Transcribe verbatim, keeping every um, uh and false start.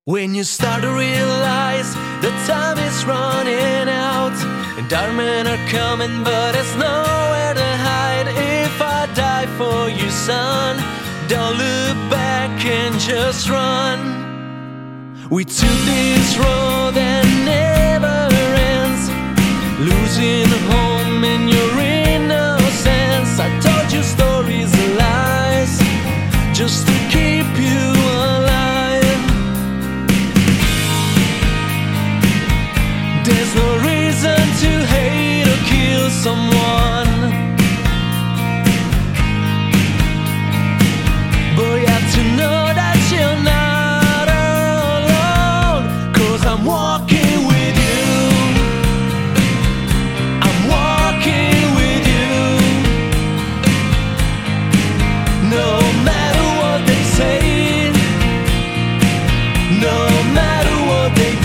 When you start to realize the time is running out and dark men are coming, but there's nowhere to hide. If I die for you, son, don't look back and just run. We took this road that never ends, losing home in your innocence. I told you stories and lies just to keep you alive. There's no reason to hate or kill someone, but you have to know that you're not alone. 'Cause I'm walking with you, I'm walking with you. No matter what they say, no matter what they do,